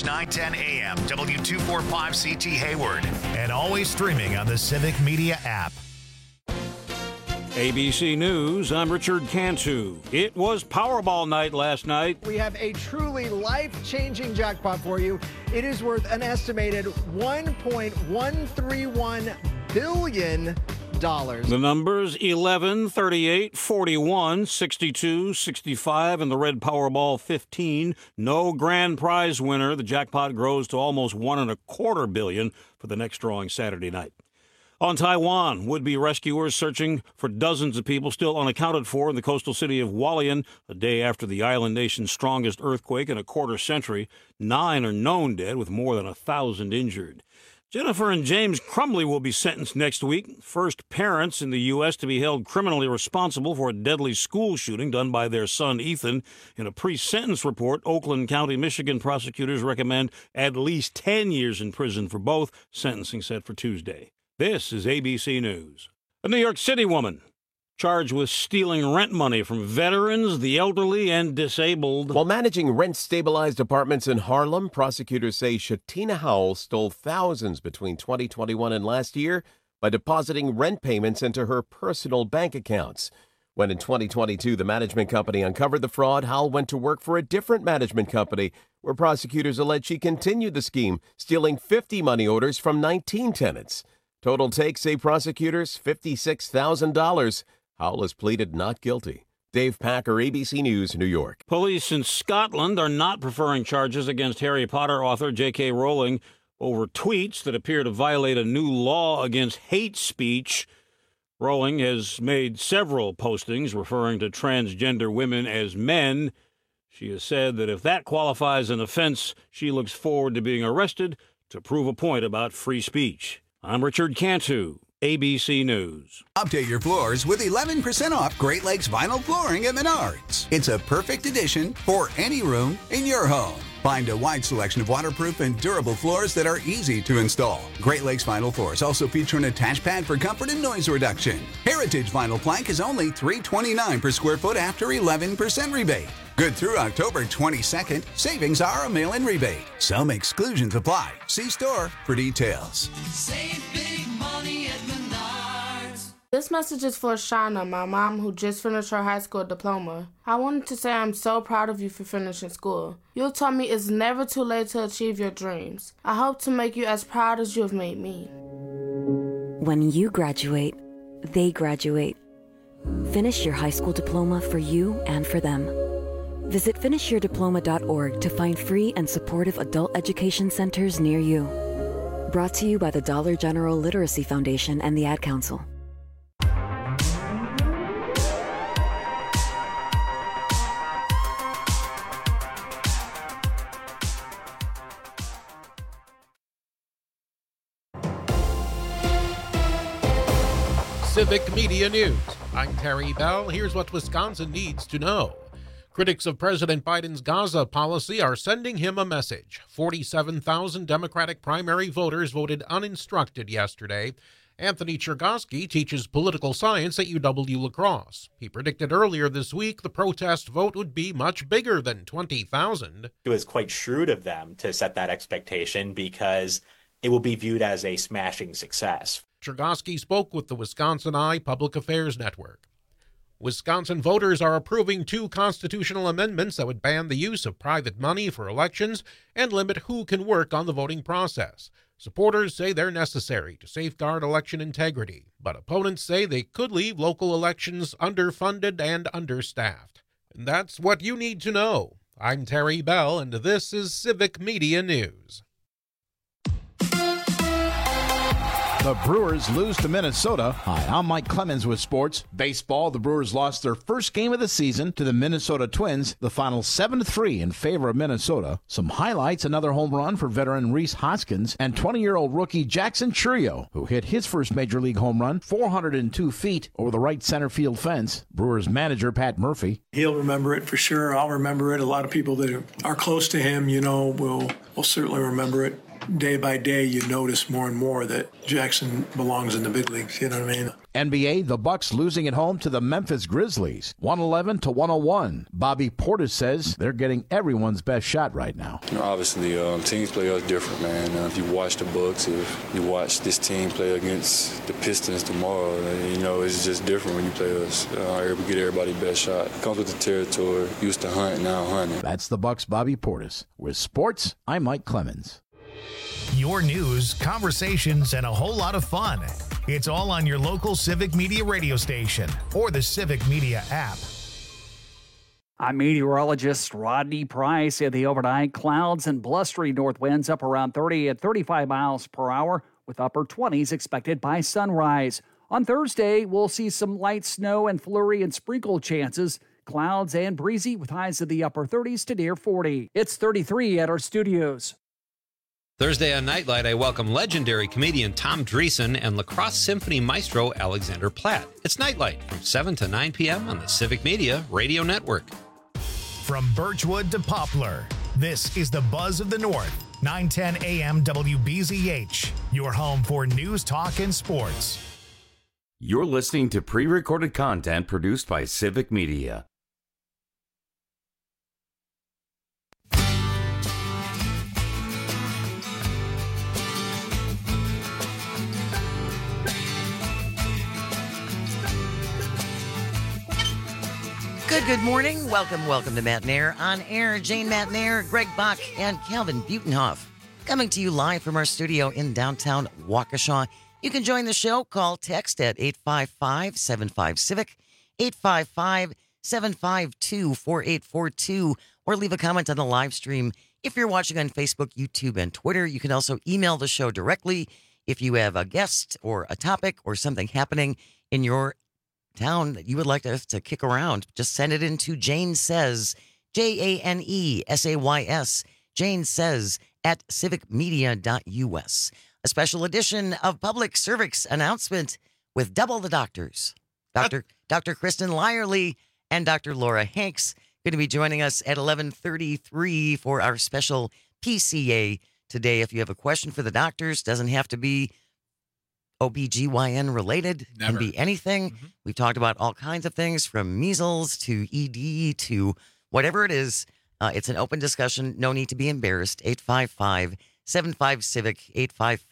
910 AM, W245CT Hayward, and always streaming on the Civic Media app. ABC News, I'm Richard Cantu. It was Powerball night last night. We have a truly life-changing jackpot for you. It is worth an estimated $1.131 billion. The numbers 11, 38, 41, 62, 65, and the red Powerball 15. No grand prize winner. The jackpot grows to almost $1.25 billion for the next drawing Saturday night. On Taiwan, would-be rescuers searching for dozens of people still unaccounted for in the coastal city of Hualien, a day after the island nation's strongest earthquake in a quarter century. 9 are known dead, with more than 1,000 injured. Jennifer and James Crumbley will be sentenced next week. First parents in the U.S. to be held criminally responsible for a deadly school shooting done by their son Ethan. In a pre-sentence report, Oakland County, Michigan prosecutors recommend at least 10 years in prison for both. Sentencing set for Tuesday. This is ABC News. A New York City woman charged with stealing rent money from veterans, the elderly, and disabled. While managing rent-stabilized apartments in Harlem, prosecutors say Shatina Howell stole thousands between 2021 and last year by depositing rent payments into her personal bank accounts. When in 2022 the management company uncovered the fraud, Howell went to work for a different management company where prosecutors allege she continued the scheme, stealing 50 money orders from 19 tenants. Total take, say prosecutors, $56,000. Howell has pleaded not guilty. Dave Packer, ABC News, New York. Police in Scotland are not preferring charges against Harry Potter author J.K. Rowling over tweets that appear to violate a new law against hate speech. Rowling has made several postings referring to transgender women as men. She has said that if that qualifies an offense, she looks forward to being arrested to prove a point about free speech. I'm Richard Cantu, ABC News. Update your floors with 11% off Great Lakes vinyl flooring at Menards. It's a perfect addition for any room in your home. Find a wide selection of waterproof and durable floors that are easy to install. Great Lakes vinyl floors also feature an attached pad for comfort and noise reduction. Heritage vinyl plank is only $329 per square foot after 11% rebate. Good through October 22nd. Savings are a mail-in rebate. Some exclusions apply. See store for details. Save big money at Menards. This message is for Shauna, my mom, who just finished her high school diploma. I wanted to say I'm so proud of you for finishing school. You taught me it's never too late to achieve your dreams. I hope to make you as proud as you have made me. When you graduate, they graduate. Finish your high school diploma for you and for them. Visit finishyourdiploma.org to find free and supportive adult education centers near you. Brought to you by the Dollar General Literacy Foundation and the Ad Council. Civic Media News. I'm Terry Bell. Here's what Wisconsin needs to know. Critics of President Biden's Gaza policy are sending him a message. 47,000 Democratic primary voters voted uninstructed yesterday. Anthony Chergosky teaches political science at UW-La Crosse. He predicted earlier this week the protest vote would be much bigger than 20,000. It was quite shrewd of them to set that expectation because it will be viewed as a smashing success. Chergosky spoke with the Wisconsin Eye Public Affairs Network. Wisconsin voters are approving 2 constitutional amendments that would ban the use of private money for elections and limit who can work on the voting process. Supporters say they're necessary to safeguard election integrity, but opponents say they could leave local elections underfunded and understaffed. And that's what you need to know. I'm Terry Bell, and this is Civic Media News. The Brewers lose to Minnesota. Hi, I'm Mike Clemens with sports. Baseball, the Brewers lost their first game of the season to the Minnesota Twins, the final 7-3 in favor of Minnesota. Some highlights, another home run for veteran Rhys Hoskins and 20-year-old rookie Jackson Chourio, who hit his first major league home run 402 feet over the right center field fence. Brewers manager Pat Murphy. He'll remember it for sure. I'll remember it. A lot of people that are close to him, will certainly remember it. Day by day, you notice more and more that Jackson belongs in the big leagues. You know what I mean? NBA, the Bucks losing at home to the Memphis Grizzlies, 111-101. Bobby Portis says they're getting everyone's best shot right now. Obviously, teams play us different, man. If you watch the Bucks, if you watch this team play against the Pistons tomorrow, it's just different when you play us. We get everybody's best shot. It comes with the territory. Used to hunt, now hunting. That's the Bucks' Bobby Portis. With sports, I'm Mike Clemens. Your news, conversations, and a whole lot of fun. It's all on your local Civic Media radio station or the Civic Media app. I'm meteorologist Rodney Price. In the overnight, clouds and blustery north winds up around 30 and 35 miles per hour, with upper 20s expected by sunrise. On Thursday, we'll see some light snow and flurry and sprinkle chances. Clouds and breezy with highs in the upper 30s to near 40. It's 33 at our studios. Thursday on Nightlight, I welcome legendary comedian Tom Dreesen and Lacrosse Symphony maestro Alexander Platt. It's Nightlight from 7 to 9 p.m. on the Civic Media Radio Network. From Birchwood to Poplar, this is the Buzz of the North, 910 AM WBZH, your home for news, talk, and sports. You're listening to pre-recorded content produced by Civic Media. Good morning. Welcome to Matnair on Air. Jane Matnair, Greg Bach, and Calvin Butenhoff. Coming to you live from our studio in downtown Waukesha. You can join the show. Call, text at 855-75-CIVIC, 855-752-4842, or leave a comment on the live stream. If you're watching on Facebook, YouTube, and Twitter, you can also email the show directly if you have a guest or a topic or something happening in your town that you would like us to kick around. Just send it into Jane Says, JANESAYS, Jane Says at civicmedia.us. A special edition of Public Service Announcement with double the doctors. Dr. Kristen Lyerly and Dr. Laura Hanks going to be joining us at 11:33 for our special PCA today. If you have a question for the doctors, doesn't have to be OBGYN related. Never. Can be anything. Mm-hmm. We've talked about all kinds of things from measles to ED to whatever it is. It's an open discussion. No need to be embarrassed. 855-75-CIVIC,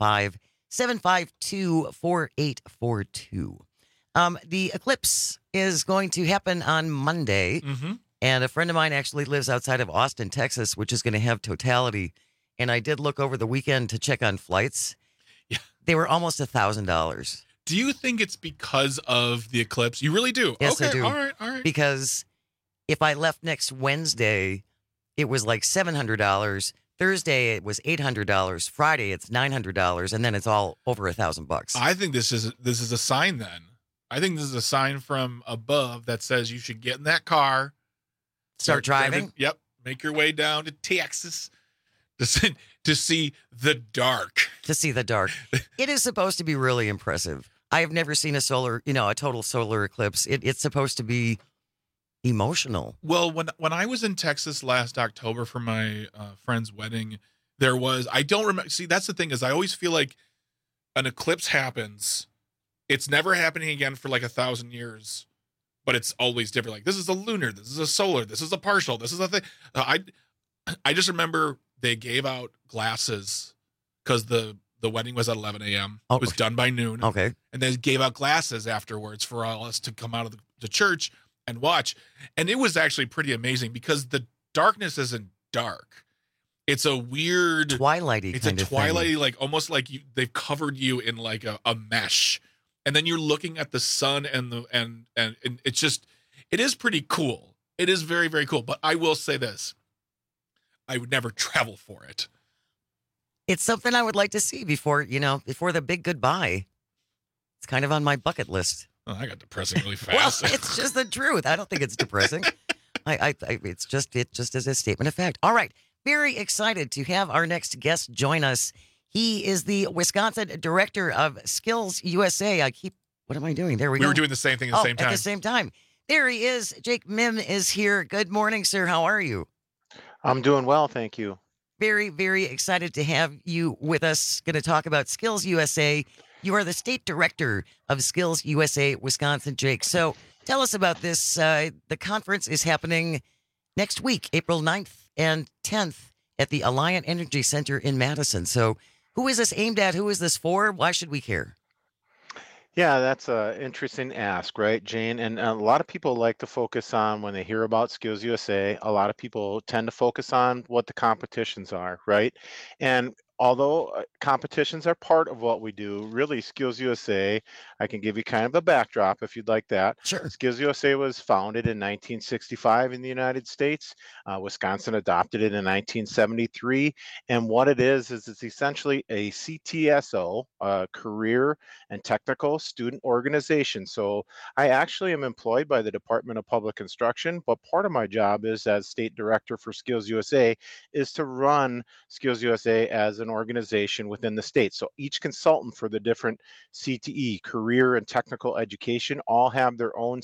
855-752-4842. The eclipse is going to happen on Monday. Mm-hmm. And a friend of mine actually lives outside of Austin, Texas, which is going to have totality. And I did look over the weekend to check on flights. Yeah. They were almost $1,000. Do you think it's because of the eclipse? You really do? Yes, okay, I do. All right. Because if I left next Wednesday, it was like $700. Thursday, it was $800. Friday, it's $900. And then it's all over $1,000. I think this is a sign then. I think this is a sign from above that says you should get in that car. Start driving? Yep. Make your way down to Texas to see the dark. To see the dark. It is supposed to be really impressive. I have never seen a total solar eclipse. It's supposed to be emotional. Well, when I was in Texas last October for my friend's wedding, there was, I don't remember. See, that's the thing is I always feel like an eclipse happens. It's never happening again for like 1,000 years, but it's always different. Like this is a lunar, this is a solar, this is a partial, this is a thing. I just remember they gave out glasses because the wedding was at 11 a.m. Oh. It was done by noon. Okay. And they gave out glasses afterwards for all us to come out of the church and watch. And it was actually pretty amazing because the darkness isn't dark. It's a weird twilighty kind of thing. Like almost like they've covered you in like a mesh. And then you're looking at the sun and it's just, it is pretty cool. It is very, very cool. But I will say this. I would never travel for it. It's something I would like to see before the big goodbye. It's kind of on my bucket list. Oh, I got depressing really fast. Well, it's just the truth. I don't think it's depressing. It just is a statement of fact. All right. Very excited to have our next guest join us. He is the Wisconsin Director of Skills USA. What am I doing? There we go. We were doing the same thing at the same time. At the same time. There he is. Jake Mim is here. Good morning, sir. How are you? I'm doing well, thank you. Very, very excited to have you with us. Going to talk about Skills USA. You are the state director of Skills USA Wisconsin, Jake. So tell us about this. The conference is happening next week, April 9th and 10th at the Alliant Energy Center in Madison. So who is this aimed at? Who is this for? Why should we care? Yeah, that's an interesting ask, right, Jane? And a lot of people like to focus on when they hear about Skills USA, a lot of people tend to focus on what the competitions are, right? And although competitions are part of what we do, really Skills USA, I can give you kind of a backdrop if you'd like that. Sure. Skills USA was founded in 1965 in the United States. Wisconsin adopted it in 1973. And what it is it's essentially a CTSO, career and technical student organization. So I actually am employed by the Department of Public Instruction, but part of my job is as state director for Skills USA is to run Skills USA as an organization within the state. So each consultant for the different CTE, career and technical education, all have their own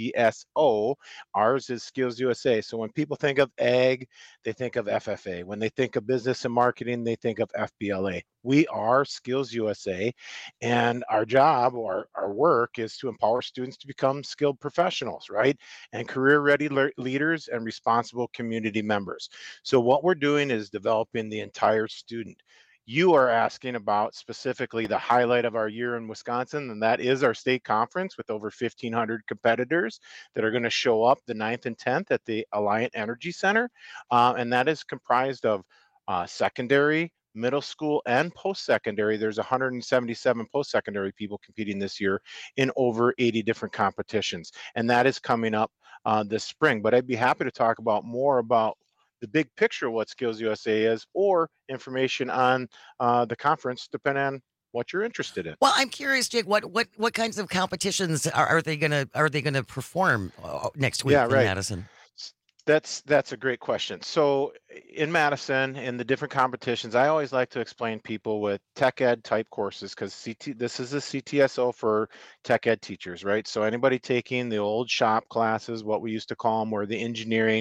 CTSO. Ours is Skills USA. So when people think of ag, they think of FFA. When they think of business and marketing, they think of FBLA. We are Skills USA, and our job or our work is to empower students to become skilled professionals, right? And career-ready leaders and responsible community members. So what we're doing is developing the entire student. You are asking about specifically the highlight of our year in Wisconsin, and that is our state conference with over 1,500 competitors that are going to show up the 9th and 10th at the Alliant Energy Center. And that is comprised of secondary, middle school, and post-secondary. There's 177 post-secondary people competing this year in over 80 different competitions. And that is coming up this spring. But I'd be happy to talk about more about the big picture of what Skills USA is, or information on the conference, depending on what you're interested in. Well, I'm curious, Jake. What kinds of competitions are they gonna perform next week in Madison? That's a great question. So in Madison, in the different competitions, I always like to explain people with tech ed type courses, because this is a CTSO for tech ed teachers, right? So anybody taking the old shop classes, what we used to call them, or the engineering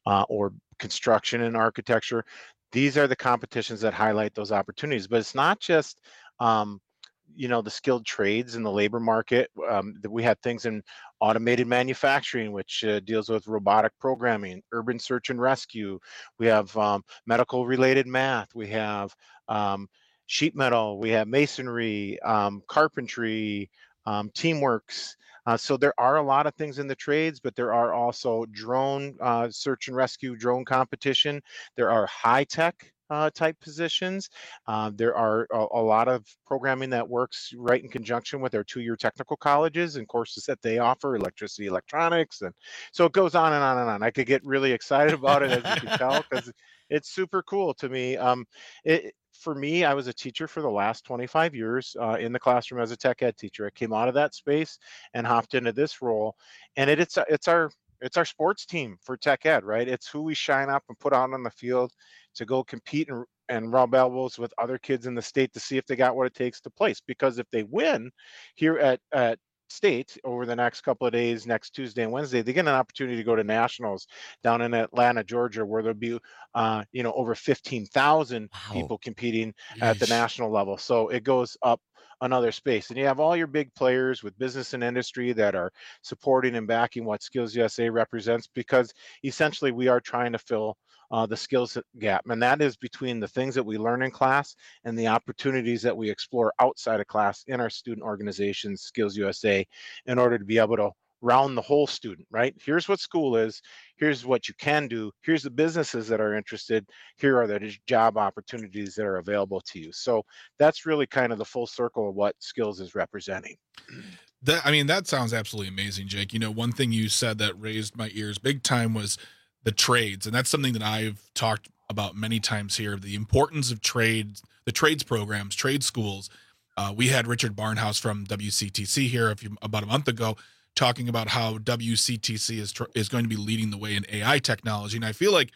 or construction and architecture, these are the competitions that highlight those opportunities. But it's not just the skilled trades in the labor market. We had things in automated manufacturing, which deals with robotic programming, urban search and rescue. We have medical related math. We have sheet metal. We have masonry, carpentry, teamworks. So there are a lot of things in the trades, but there are also drone search and rescue drone competition. There are high tech type positions. There are a lot of programming that works right in conjunction with our 2-year technical colleges and courses that they offer, electricity, electronics, and so it goes on and on and on. I could get really excited about it, as you can tell, because it's super cool to me. For me, I was a teacher for the last 25 years in the classroom as a tech ed teacher. I came out of that space and hopped into this role, and it's our sports team for tech ed, right? It's who we shine up and put out on the field to go compete and rub elbows with other kids in the state to see if they got what it takes to place. Because if they win here at state over the next couple of days, next Tuesday and Wednesday, they get an opportunity to go to nationals down in Atlanta, Georgia, where there'll be over 15,000 people competing at the national level. So it goes up another space, and you have all your big players with business and industry that are supporting and backing what Skills USA represents, because essentially we are trying to fill the skills gap, and that is between the things that we learn in class and the opportunities that we explore outside of class in our student organizations, Skills USA, in order to be able to round the whole student, right? Here's what school is, here's what you can do, here's the businesses that are interested, here are the job opportunities that are available to you. So that's really kind of the full circle of what Skills is representing. That sounds absolutely amazing, Jake. One thing you said that raised my ears big time was the trades. And that's something that I've talked about many times here, the importance of trades, the trades programs, trade schools. We had Richard Barnhouse from WCTC here about a month ago talking about how WCTC is going to be leading the way in AI technology. And I feel like,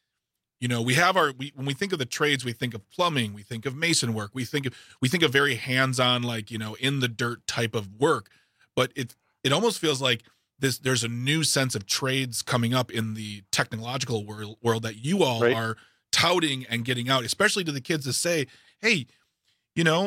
we have when we think of the trades, we think of plumbing, we think of mason work, we think of very hands-on, in the dirt type of work. But it almost feels like there's a new sense of trades coming up in the technological world that you all are touting and getting out, especially to the kids, to say, hey,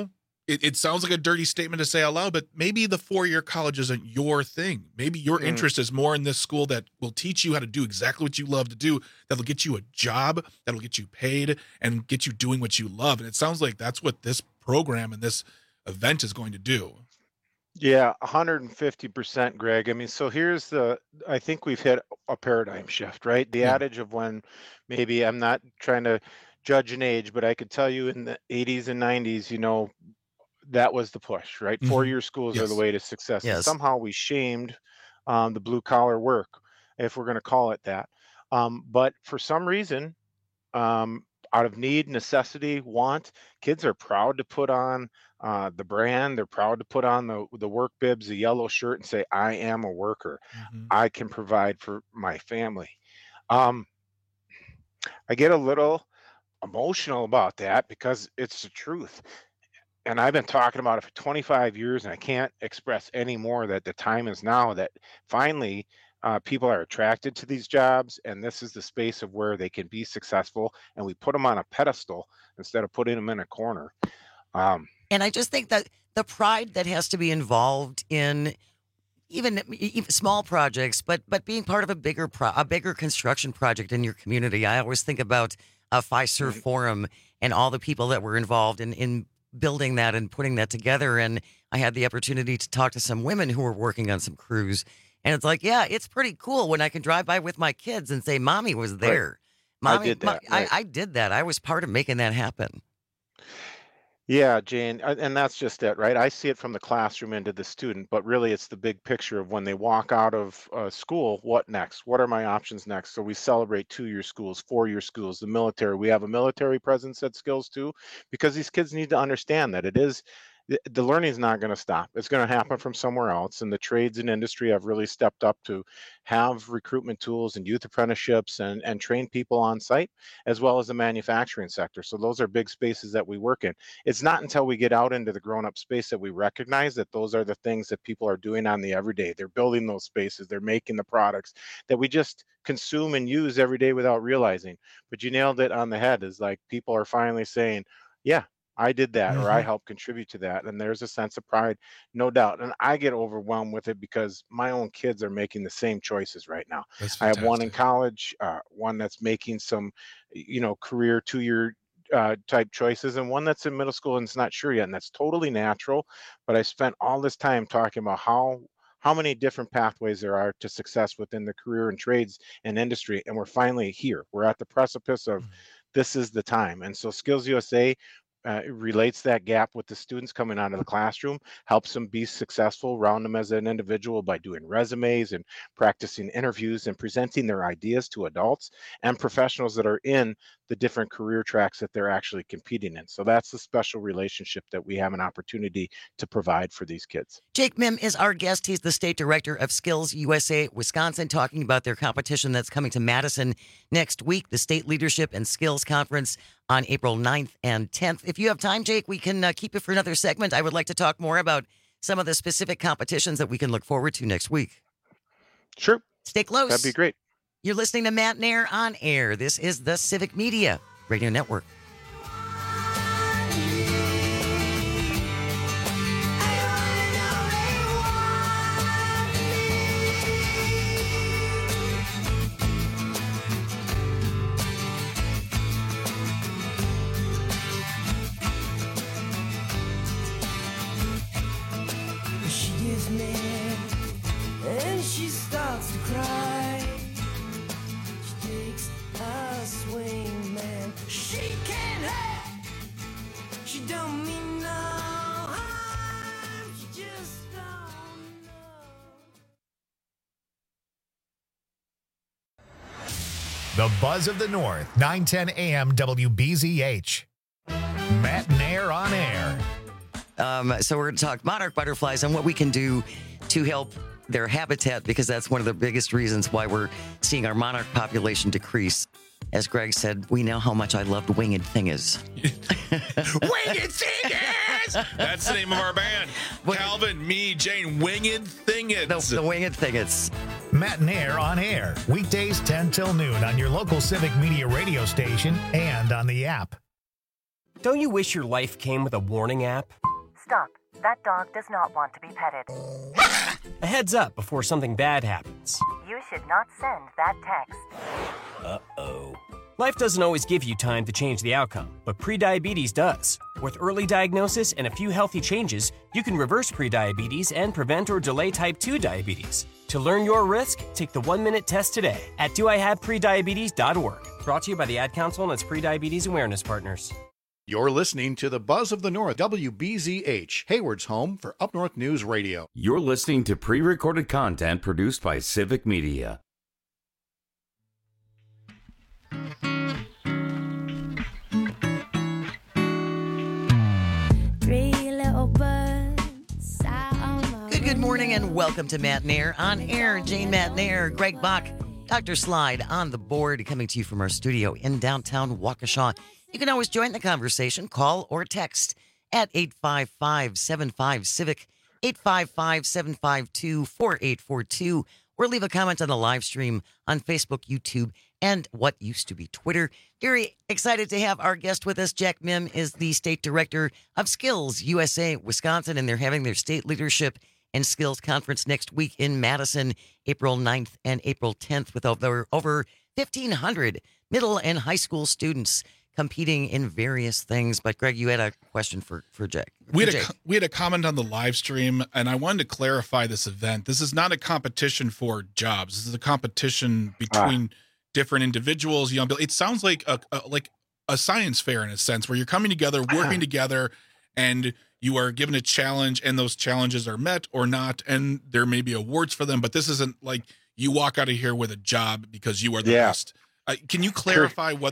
it sounds like a dirty statement to say out loud, but maybe the 4-year college isn't your thing. Maybe your interest is more in this school that will teach you how to do exactly what you love to do, that'll get you a job, that'll get you paid, and get you doing what you love. And it sounds like that's what this program and this event is going to do. Yeah, 150%, Greg. I mean, so I think we've hit a paradigm shift, right? The adage of when maybe, I'm not trying to judge an age, but I could tell you in the 80s and 90s, that was the push, right? 4-year schools are the way to success. Yes. And somehow we shamed the blue collar work, if we're going to call it that. But for some reason, out of need, necessity, want, kids are proud to put on the brand. They're proud to put on the work bibs, the yellow shirt, and say, I am a worker. I can provide for my family. I get a little emotional about that because it's the truth. And I've been talking about it for 25 years, and I can't express any more that the time is now that finally people are attracted to these jobs, and this is the space of where they can be successful, and we put them on a pedestal instead of putting them in a corner. And I just think that the pride that has to be involved in even small projects, but being part of a bigger construction project in your community. I always think about Fiserv Forum and all the people that were involved in building that and putting that together. And I had the opportunity to talk to some women who were working on some crews. And it's like, yeah, it's pretty cool when I can drive by with my kids and say, Mommy was there. Right. I did that. I did that. I was part of making that happen. Yeah, Jane, and that's just it, right? I see it from the classroom into the student, but really it's the big picture of when they walk out of school, what next? What are my options next? So we celebrate 2-year schools, 4-year schools, the military. We have a military presence at Skills too, because these kids need to understand that the learning is not going to stop. It's going to happen from somewhere else. And the trades and industry have really stepped up to have recruitment tools and youth apprenticeships and train people on site, as well as the manufacturing sector. So those are big spaces that we work in. It's not until we get out into the grown-up space that we recognize that those are the things that people are doing on the everyday. They're building those spaces. They're making the products that we just consume and use every day without realizing. But you nailed it on the head, is like people are finally saying, yeah, I did that, or I helped contribute to that. And there's a sense of pride, no doubt. And I get overwhelmed with it because my own kids are making the same choices right now. I have one in college, one that's making some, career 2-year type choices, and one that's in middle school and it's not sure yet. And that's totally natural. But I spent all this time talking about how many different pathways there are to success within the career and trades and industry. And we're finally here. We're at the precipice of this is the time. And so Skills USA relates that gap with the students coming out of the classroom, helps them be successful, round them as an individual by doing resumes and practicing interviews and presenting their ideas to adults and professionals that are in the different career tracks that they're actually competing in. So that's the special relationship that we have an opportunity to provide for these kids. Jake Mim is our guest. He's the state director of Skills USA Wisconsin, talking about their competition that's coming to Madison next week, the State Leadership and Skills Conference on April 9th and 10th. If you have time, Jake, we can keep it for another segment. I would like to talk more about some of the specific competitions that we can look forward to next week. Sure. Stay close. That'd be great. You're listening to Matt Nair on Air. This is the Civic Media Radio Network. She gets mad and she starts to cry. She takes a swing, man. She can't help. She don't mean no harm. She just don't know. The Buzz of the North, 910 AM WBZH. Matt Nair on Air. So we're going to talk monarch butterflies and what we can do to help their habitat, because that's one of the biggest reasons why we're seeing our monarch population decrease. As Greg said, we know how much I loved Winged Thingers. Winged Thingers! That's the name of our band. Calvin, me, Jane, Winged Thingers. The Winged Thingers. Matt Nair on Air, weekdays 10 till noon on your local Civic Media radio station and on the app. Don't you wish your life came with a warning app? Stop. That dog does not want to be petted. A heads up before something bad happens. You should not send that text. Uh-oh. Life doesn't always give you time to change the outcome, but prediabetes does. With early diagnosis and a few healthy changes, you can reverse prediabetes and prevent or delay type 2 diabetes. To learn your risk, take the 1-minute test today at doihaveprediabetes.org. Brought to you by the Ad Council and its prediabetes awareness partners. You're listening to the Buzz of the North, WBZH, Hayward's home for Up North News Radio. You're listening to pre-recorded content produced by Civic Media. Good morning and welcome to Matt Nair on air. Jane Matt Nair, Greg Bach, Dr. Slide on the board, coming to you from our studio in downtown Waukesha. You can always join the conversation, call or text at 855-75-CIVIC, 855-752-4842, or leave a comment on the live stream on Facebook, YouTube, and what used to be Twitter. Very excited to have our guest with us. Jack Mim is the State Director of Skills USA Wisconsin, and they're having their State Leadership and Skills Conference next week in Madison, April 9th and April 10th, with over 1,500 middle and high school students competing in various things. But Greg, you had a question for Jack. We had a comment on the live stream, and I wanted to clarify this event. This is not a competition for jobs. This is a competition between different individuals. You know, it sounds like a science fair in a sense, where you're coming together, working together, and you are given a challenge, and those challenges are met or not, and there may be awards for them. But this isn't like you walk out of here with a job because you are the best. Can you clarify what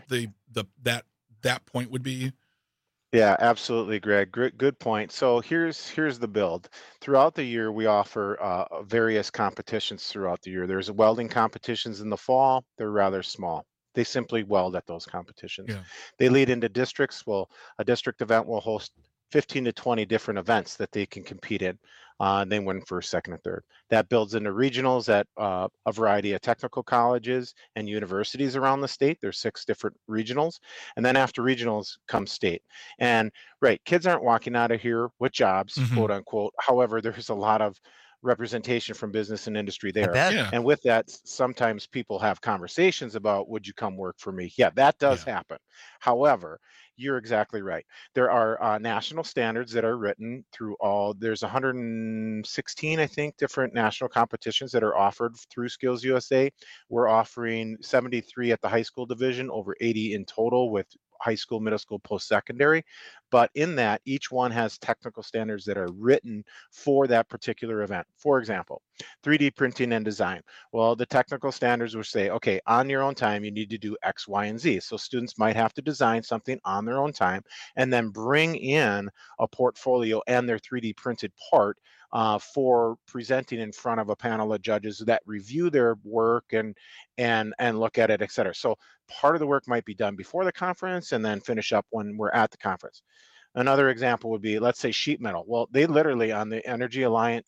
that point would be? Yeah, absolutely, Greg. Good point. So here's the build. Throughout the year, we offer various competitions throughout the year. There's welding competitions in the fall. They're rather small. They simply weld at those competitions. Yeah. They lead into districts. Well, a district event will host 15 to 20 different events that they can compete in. They win first, second, and third. That builds into regionals at a variety of technical colleges and universities around the state. There's 6 different regionals. And then after regionals comes state. And right, kids aren't walking out of here with jobs, quote unquote. However, there's a lot of representation from business and industry there. And with that, sometimes people have conversations about, would you come work for me? Yeah, that does happen. However, you're exactly right. There are national standards that are written through there's 116, I think, different national competitions that are offered through Skills USA. We're offering 73 at the high school division, over 80 in total with high school, middle school, post-secondary. But in that, each one has technical standards that are written for that particular event. For example, 3D printing and design. Well, the technical standards will say, okay, on your own time, you need to do X, Y, and Z. So students might have to design something on their own time and then bring in a portfolio and their 3D printed part for presenting in front of a panel of judges that review their work and look at it, et cetera. So part of the work might be done before the conference and then finish up when we're at the conference. Another example would be, let's say, sheet metal. Well, they literally on the Energy Alliant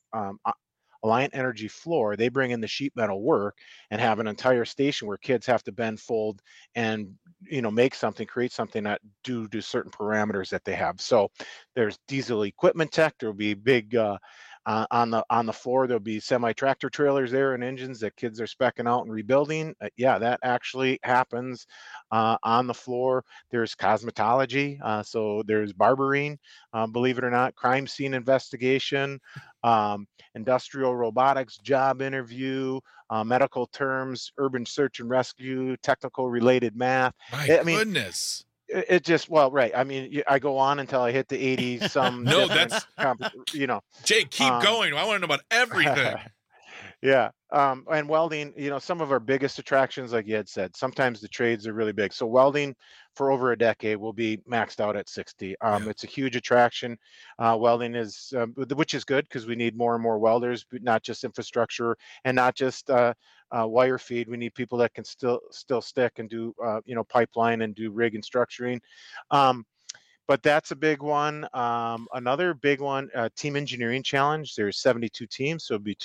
Energy floor, they bring in the sheet metal work and have an entire station where kids have to bend, fold, and make something, create something that due to certain parameters that they have. So there's diesel equipment tech. There'll be big on the floor. There'll be semi-tractor trailers there and engines that kids are speccing out and rebuilding. That actually happens on the floor. There's cosmetology. So there's barbering, believe it or not, crime scene investigation, industrial robotics, job interview, medical terms, urban search and rescue, technical related math. My goodness. It just, well, right. I mean, I go on until I hit the 80 some. No, that's, Jake, keep going. I want to know about everything. Yeah. And welding, some of our biggest attractions, like you had said, sometimes the trades are really big. So welding for over a decade will be maxed out at 60. It's a huge attraction. Welding is, which is good because we need more and more welders, but not just infrastructure and not just wire feed. We need people that can still stick and do, pipeline and do rig and structuring. but that's a big one. Another big one, team engineering challenge. There's 72 teams, so it'd be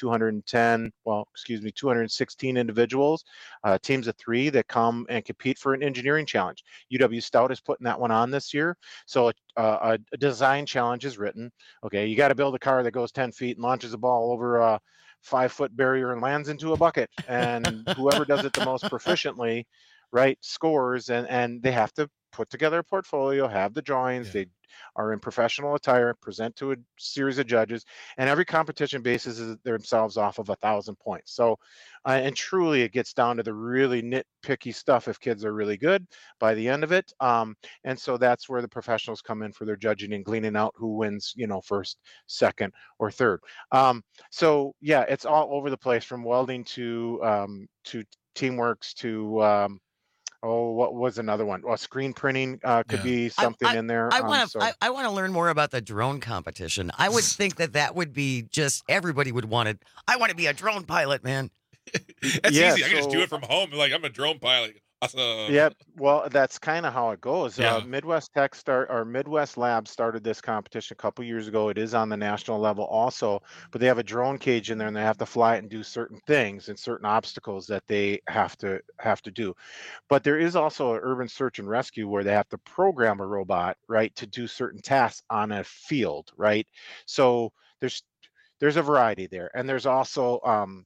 216 individuals, teams of 3 that come and compete for an engineering challenge. UW Stout is putting that one on this year. So a design challenge is written. Okay, you got to build a car that goes 10 feet and launches a ball over a 5-foot barrier and lands into a bucket. And whoever does it the most proficiently, right, scores, and they have to put together a portfolio, have the drawings. They are in professional attire, present to a series of judges, and every competition bases themselves off of 1,000 points. So, and truly it gets down to the really nitpicky stuff if kids are really good by the end of it. And so that's where the professionals come in for their judging and gleaning out who wins, first, second, or third. So yeah, it's all over the place, from welding to Teamworks to what was another one? Well, screen printing could be something in there. I want to learn more about the drone competition. I would think that would be just, everybody would want it. I want to be a drone pilot, man. That's easy. I can just do it from home. Like, I'm a drone pilot. Awesome. Yeah, well, that's kind of how it goes. Midwest Midwest Lab started this competition a couple years ago. It is on the national level also, but they have a drone cage in there, and they have to fly it and do certain things and certain obstacles that they have to do. But there is also an urban search and rescue where they have to program a robot, right, to do certain tasks on a field, right? So there's a variety there, and there's also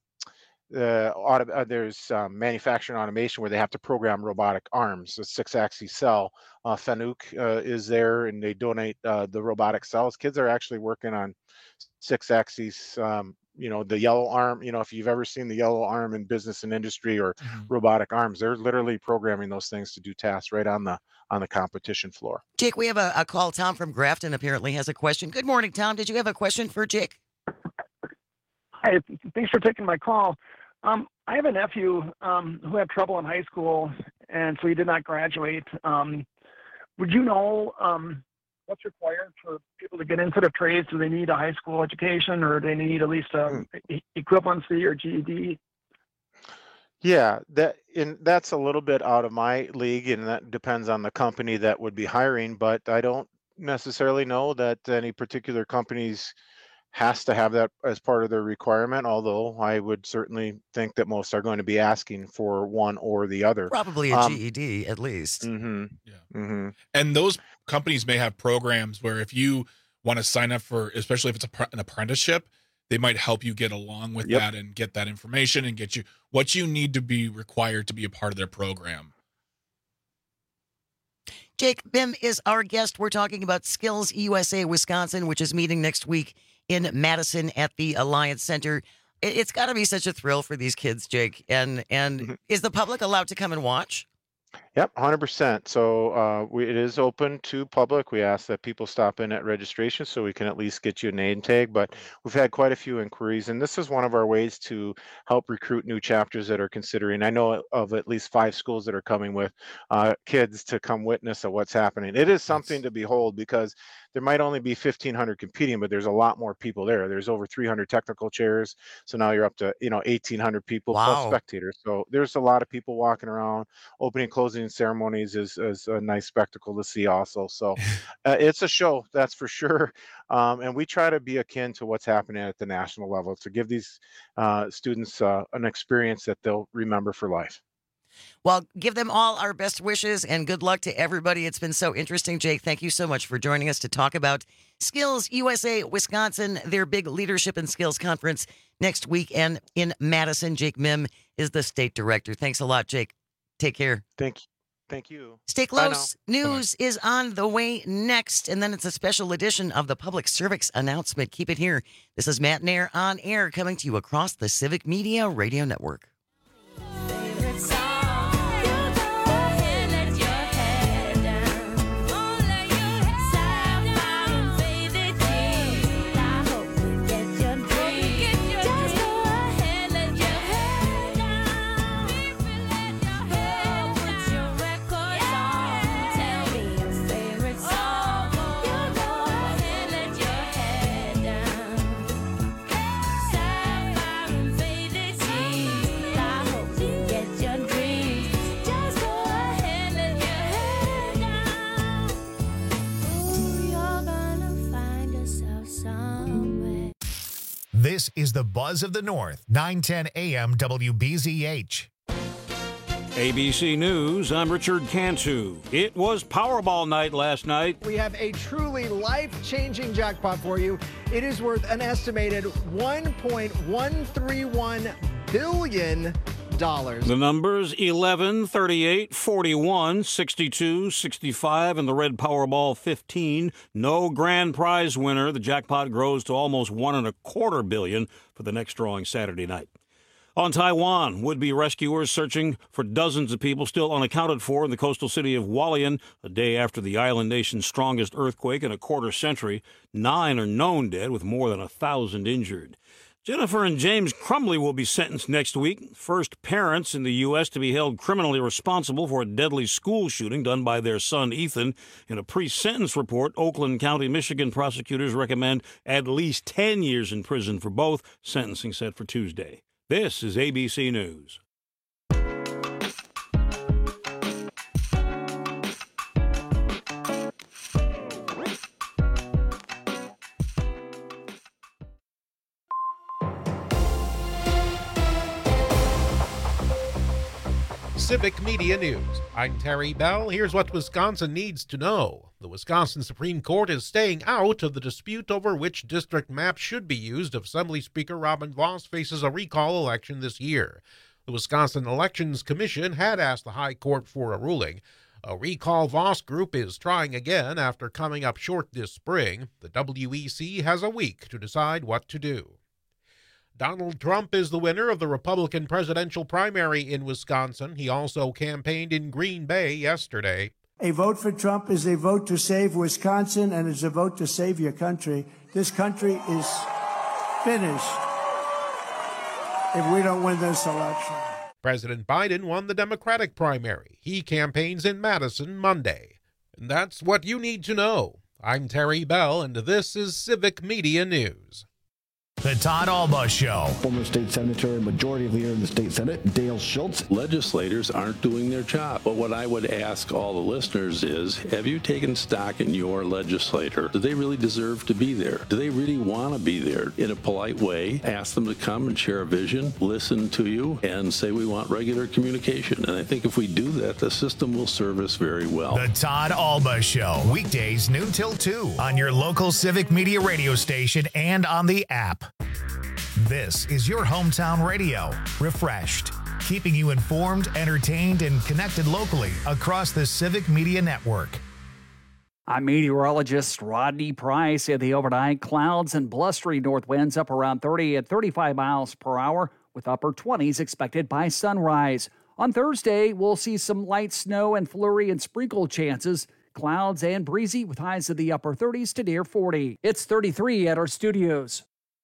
there's manufacturing automation where they have to program robotic arms, a 6-axis cell. Fanuc is there, and they donate the robotic cells. Kids are actually working on 6-axis, the yellow arm. If you've ever seen the yellow arm in business and industry, or robotic arms, they're literally programming those things to do tasks right on the competition floor. Jake, we have a call. Tom from Grafton apparently has a question. Good morning, Tom. Did you have a question for Jake? Hi, thanks for taking my call. I have a nephew who had trouble in high school, and so he did not graduate. Would you know what's required for people to get into the trades? Do they need a high school education, or do they need at least equivalency or GED? Yeah, that's a little bit out of my league, and that depends on the company that would be hiring, but I don't necessarily know that any particular companies has to have that as part of their requirement, although I would certainly think that most are going to be asking for one or the other. Probably a GED at least. And those companies may have programs where if you want to sign up for, especially if it's an apprenticeship, they might help you get along with that and get that information and get you what you need to be required to be a part of their program. Jake Bim is our guest. We're talking about Skills USA Wisconsin, which is meeting next week in Madison at the Alliance Center. It's got to be such a thrill for these kids, Jake. And is the public allowed to come and watch? Yep, 100%. So it is open to public. We ask that people stop in at registration so we can at least get you a name tag. But we've had quite a few inquiries, and this is one of our ways to help recruit new chapters that are considering. I know of at least 5 schools that are coming with kids to come witness of what's happening. It is something to behold, because there might only be 1,500 competing, but there's a lot more people there. There's over 300 technical chairs. So now you're up to 1,800 people plus spectators. So there's a lot of people walking around. Opening, closing ceremonies is a nice spectacle to see also. So it's a show, that's for sure. And we try to be akin to what's happening at the national level to give these students an experience that they'll remember for life. Well, give them all our best wishes and good luck to everybody. It's been so interesting, Jake. Thank you so much for joining us to talk about Skills USA Wisconsin, their big leadership and skills conference next weekend in Madison. Jake Mim is the state director. Thanks a lot, Jake. Take care. Thank you. Stay close. News is on the way next, and then it's a special edition of the public service announcement. Keep it here. This is Matt Nair on air, coming to you across the Civic Media Radio Network. This is the Buzz of the North, 910 AM WBZH. ABC News, I'm Richard Cantu. It was Powerball night last night. We have a truly life-changing jackpot for you. It is worth an estimated $1.131 billion. The numbers 11, 38, 41, 62, 65, and the red Powerball 15. No grand prize winner. The jackpot grows to almost $1.25 billion for the next drawing Saturday night. On Taiwan, would-be rescuers searching for dozens of people still unaccounted for in the coastal city of Hualien, a day after the island nation's strongest earthquake in a quarter century. 9 are known dead, with more than 1,000 injured. Jennifer and James Crumbley will be sentenced next week. First parents in the U.S. to be held criminally responsible for a deadly school shooting done by their son, Ethan. In a pre-sentence report, Oakland County, Michigan prosecutors recommend at least 10 years in prison for both, sentencing set for Tuesday. This is ABC News. Civic Media News. I'm Terry Bell. Here's what Wisconsin needs to know. The Wisconsin Supreme Court is staying out of the dispute over which district map should be used if Assembly Speaker Robin Vos faces a recall election this year. The Wisconsin Elections Commission had asked the High Court for a ruling. A recall Vos group is trying again after coming up short this spring. The WEC has a week to decide what to do. Donald Trump is the winner of the Republican presidential primary in Wisconsin. He also campaigned in Green Bay yesterday. A vote for Trump is a vote to save Wisconsin, and it's a vote to save your country. This country is finished if we don't win this election. President Biden won the Democratic primary. He campaigns in Madison Monday. And that's what you need to know. I'm Terry Bell, and this is Civic Media News. The Todd Alba Show. Former state senator, majority leader in the state senate, Dale Schultz. Legislators aren't doing their job. But what I would ask all the listeners is, have you taken stock in your legislator? Do they really deserve to be there? Do they really want to be there? In a polite way, ask them to come and share a vision, listen to you, and say we want regular communication. And I think if we do that, the system will serve us very well. The Todd Alba Show. Weekdays noon till 2 on your local Civic Media radio station and on the app. This is your hometown radio, refreshed, keeping you informed, entertained, and connected locally across the Civic Media Network. I'm meteorologist Rodney Price. In the overnight, clouds and blustery north winds up around 30 and 35 miles per hour, with upper 20s expected by sunrise. On Thursday, we'll see some light snow and flurry and sprinkle chances. Clouds and breezy with highs in the upper 30s to near 40. It's 33 at our studios.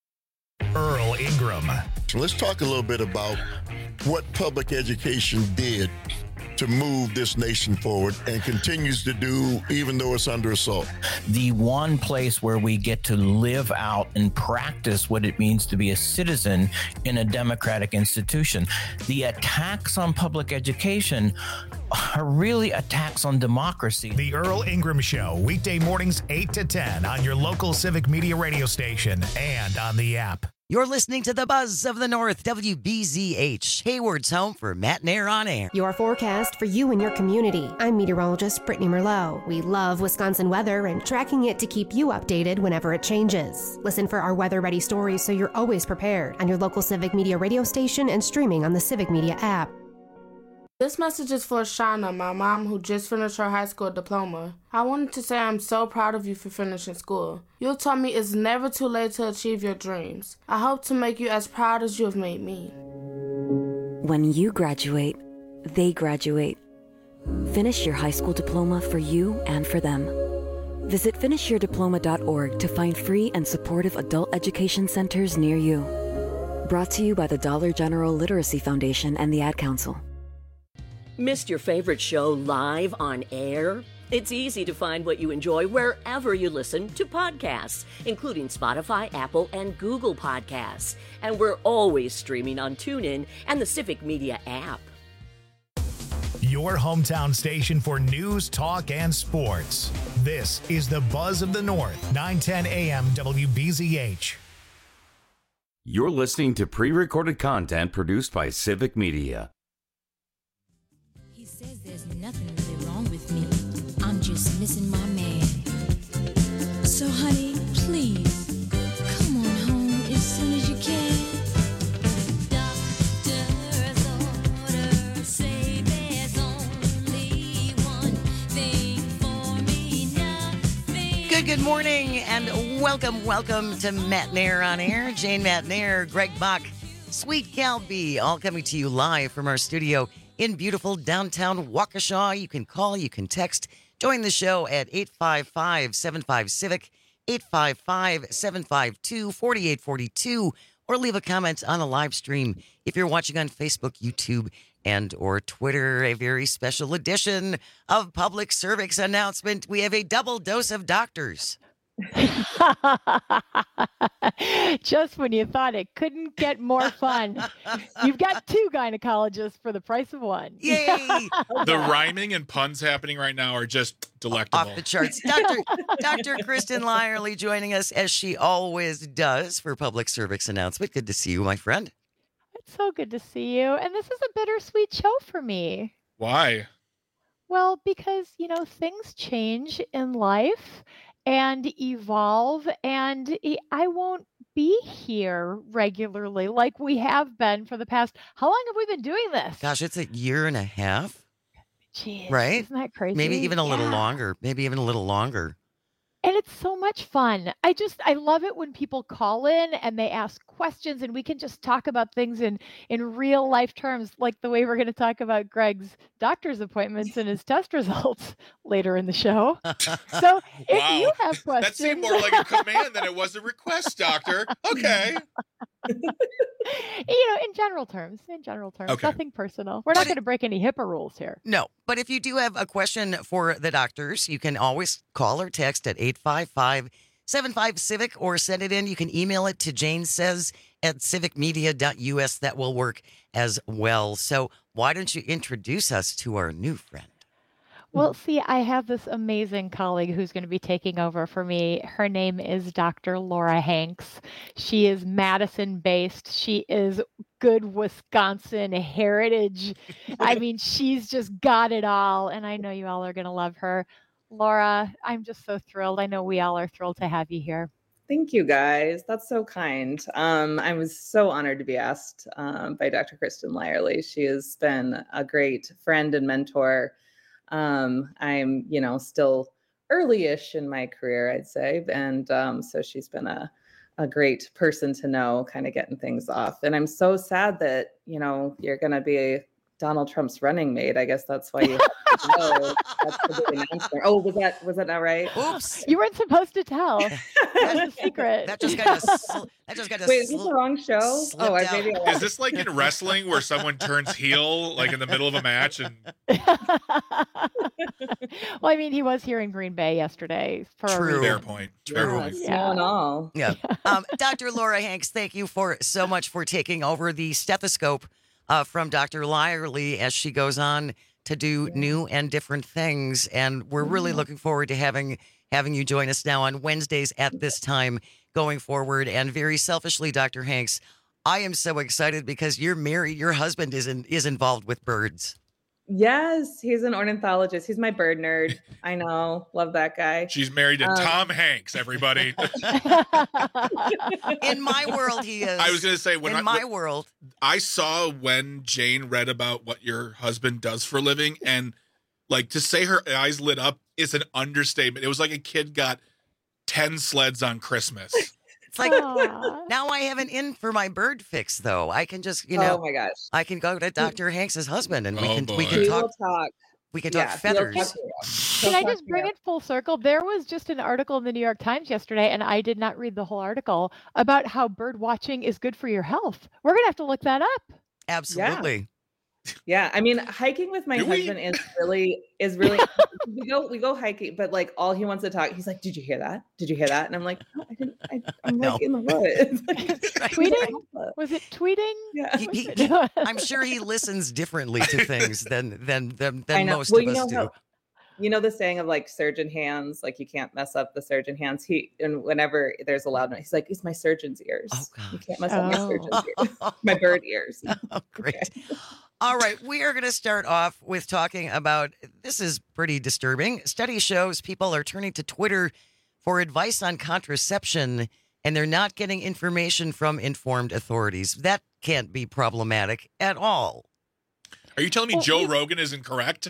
Earl Ingram. Let's talk a little bit about what public education did to move this nation forward and continues to do even though it's under assault. The one place where we get to live out and practice what it means to be a citizen in a democratic institution. The attacks on public education are really attacks on democracy. The Earl Ingram Show, weekday mornings 8 to 10 on your local Civic Media radio station and on the app. You're listening to the Buzz of the North, WBZH, Hayward's home for Matt Nair on Air. Your forecast for you and your community. I'm meteorologist Brittany Merlot. We love Wisconsin weather and tracking it to keep you updated whenever it changes. Listen for our weather-ready stories so you're always prepared on your local Civic Media radio station and streaming on the Civic Media app. This message is for Shauna, my mom, who just finished her high school diploma. I wanted to say I'm so proud of you for finishing school. You taught me it's never too late to achieve your dreams. I hope to make you as proud as you have made me. When you graduate, they graduate. Finish your high school diploma for you and for them. Visit finishyourdiploma.org to find free and supportive adult education centers near you. Brought to you by the Dollar General Literacy Foundation and the Ad Council. Missed your favorite show live on air? It's easy to find what you enjoy wherever you listen to podcasts, including Spotify, Apple, and Google Podcasts. And we're always streaming on TuneIn and the Civic Media app. Your hometown station for news, talk, and sports. This is the Buzz of the North, 910 AM WBZH. You're listening to pre-recorded content produced by Civic Media. He says there's nothing really wrong with me. I'm just missing my man. So, honey, please, come on home as soon as you can. Doctor's orders say there's only one thing for me, nothing. Good morning, and welcome to Matt Nair on Air. Jane Matt Nair, Greg Bach, Sweet Cal B, all coming to you live from our studio in beautiful downtown Waukesha. You can call, you can text. Join the show at 855-75-CIVIC, 855-752-4842, or leave a comment on the live stream if you're watching on Facebook, YouTube, and or Twitter. A very special edition of Public Cervix Announcement. We have a double dose of doctors. Just when you thought it couldn't get more fun, you've got two gynecologists for the price of one. Yay! The rhyming and puns happening right now are just delectable. Off the charts. Dr. Kristen Lyerly joining us as she always does for Public Cervix Announcement. Good to see you, my friend. It's so good to see you. And this is a bittersweet show for me. Why? Well, because, things change in life and evolve, and I won't be here regularly like we have been for the past, how long have we been doing this? Gosh, it's a year and a half. Jeez, right? Isn't that crazy? Maybe even a little longer. And it's so much fun. I love it when people call in and they ask questions and we can just talk about things in real life terms, like the way we're going to talk about Greg's doctor's appointments and his test results later in the show. So if you have questions. That seemed more like a command than it was a request, doctor. Okay. In general terms, Okay. nothing personal. We're not going to break any HIPAA rules here. No, but if you do have a question for the doctors, you can always call or text at 855-75-CIVIC or send it in. You can email it to janesays@civicmedia.us. That will work as well. So why don't you introduce us to our new friend? Well, see, I have this amazing colleague who's going to be taking over for me. Her name is Dr. Laura Hanks. She is Madison-based. She is good Wisconsin heritage. I mean, she's just got it all, and I know you all are going to love her. Laura, I'm just so thrilled. I know we all are thrilled to have you here. Thank you, guys. That's so kind. I was so honored to be asked by Dr. Kristen Lyerly. She has been a great friend and mentor. I'm, still early-ish in my career, I'd say. And so she's been a great person to know, kind of getting things off. And I'm so sad that, you're going to be Donald Trump's running mate. I guess that's why you have to know. That's the big announcement. Oh, was that not right? Oops. You weren't supposed to tell. That's a secret. That just got Wait, is this the wrong show? Is this like in wrestling where someone turns heel like in the middle of a match? And Well, I mean, he was here in Green Bay yesterday. True. Fair point. Yeah. And all. Yeah. Dr. Laura Hanks, thank you so much for taking over the stethoscope from Dr. Lyerly as she goes on to do new and different things. And we're really looking forward to having you join us now on Wednesdays at this time going forward. And very selfishly, Dr. Hanks, I am so excited because you're married. Your husband is involved with birds. Yes, he's an ornithologist. He's my bird nerd. I know. Love that guy. She's married to Tom Hanks, everybody. In my world, he is. I was going to say, in my world. I saw when Jane read about what your husband does for a living, and like to say her eyes lit up is an understatement. It was like a kid got 10 sleds on Christmas. It's like, now I have an in for my bird fix, though. I can just, oh my gosh, I can go to Dr. Hanks' husband, and we can talk. We can talk feathers. Can I just bring it full circle? There was just an article in the New York Times yesterday, and I did not read the whole article, about how bird watching is good for your health. We're going to have to look that up. Absolutely. Yeah, I mean, hiking with my husband is really we go hiking, but like all he wants to talk, he's like, "Did you hear that? Did you hear that?" And I'm like, "No, I didn't. I'm like in the woods." Tweeting? Was it tweeting? Yeah. I'm sure he listens differently to things than I know. most Well, of us do. you know the saying of like surgeon hands, like you can't mess up the surgeon hands. And whenever there's a loud noise, he's like, it's my surgeon's ears. Oh, you can't mess up my surgeon's ears. My bird ears. Oh, great. Okay. All right, we are going to start off with talking about, this is pretty disturbing. Study shows people are turning to Twitter for advice on contraception, and they're not getting information from informed authorities. That can't be problematic at all. Are you telling me Joe Rogan is incorrect?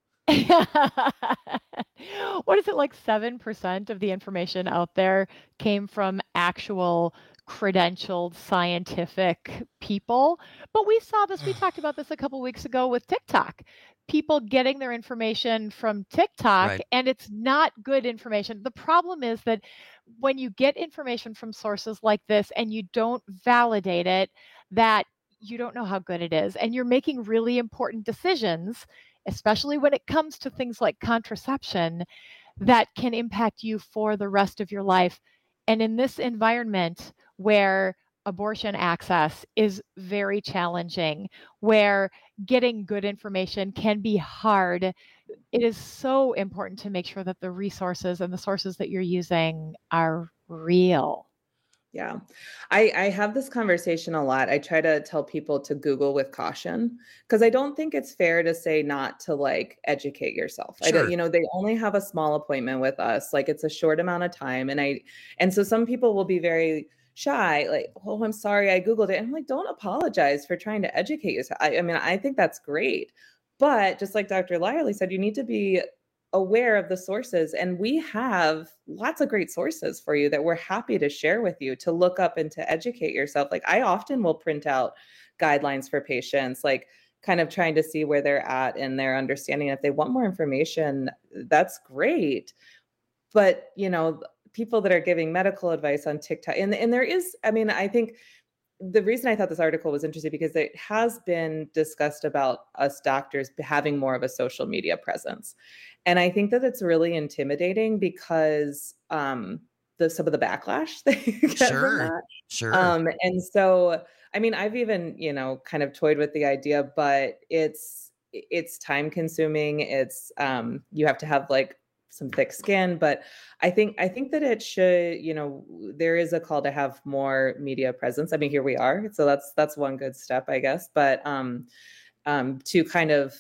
What is it, like 7% of the information out there came from actual credentialed scientific people? But we saw this, we talked about this a couple weeks ago with TikTok. People getting their information from TikTok, right, and it's not good information. The problem is that when you get information from sources like this and you don't validate it, that you don't know how good it is. And you're making really important decisions, especially when it comes to things like contraception, that can impact you for the rest of your life. And in this environment where abortion access is very challenging, where getting good information can be hard, it is so important to make sure that the resources and the sources that you're using are real. Yeah. I have this conversation a lot. I try to tell people to Google with caution, because I don't think it's fair to say not to like educate yourself. Sure. They only have a small appointment with us. Like it's a short amount of time. And so some people will be very shy, like, oh, I'm sorry, I Googled it. And I'm like, don't apologize for trying to educate yourself. I mean, I think that's great. But just like Dr. Lyerly said, you need to be aware of the sources. And we have lots of great sources for you that we're happy to share with you to look up and to educate yourself. Like I often will print out guidelines for patients, like kind of trying to see where they're at in their understanding. If they want more information, that's great. But, people that are giving medical advice on TikTok, and there is, I think the reason I thought this article was interesting because it has been discussed about us doctors having more of a social media presence. And I think that it's really intimidating because some of the backlash that you get from that. Sure. And so, I've even, kind of toyed with the idea, but it's time consuming. It's you have to have like some thick skin, but I think that it should, there is a call to have more media presence. Here we are. So that's one good step, I guess, but to kind of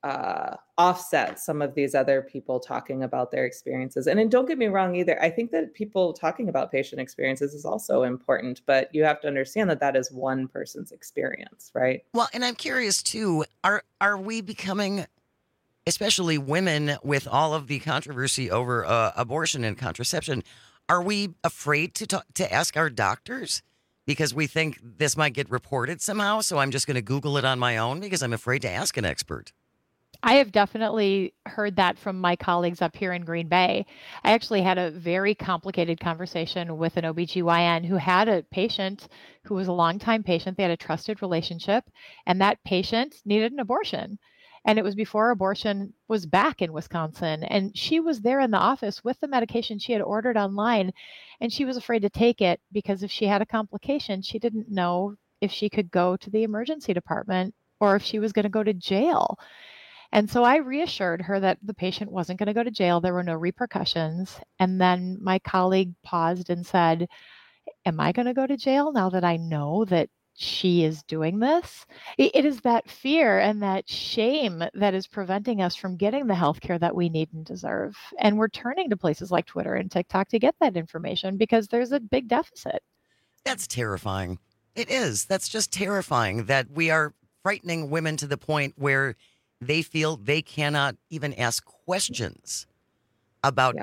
offset some of these other people talking about their experiences. And then don't get me wrong either. I think that people talking about patient experiences is also important, but you have to understand that that is one person's experience, right? Well, and I'm curious too, are we becoming, especially women, with all of the controversy over abortion and contraception, are we afraid to ask our doctors because we think this might get reported somehow? So I'm just going to Google it on my own because I'm afraid to ask an expert. I have definitely heard that from my colleagues up here in Green Bay. I actually had a very complicated conversation with an OBGYN who had a patient who was a longtime patient. They had a trusted relationship, and that patient needed an abortion. And it was before abortion was back in Wisconsin. And she was there in the office with the medication she had ordered online. And she was afraid to take it because if she had a complication, she didn't know if she could go to the emergency department or if she was going to go to jail. And so I reassured her that the patient wasn't going to go to jail. There were no repercussions. And then my colleague paused and said, am I going to go to jail now that I know that she is doing this? It is that fear and that shame that is preventing us from getting the healthcare that we need and deserve. And we're turning to places like Twitter and TikTok to get that information because there's a big deficit. That's terrifying. It is. That's just terrifying that we are frightening women to the point where they feel they cannot even ask questions about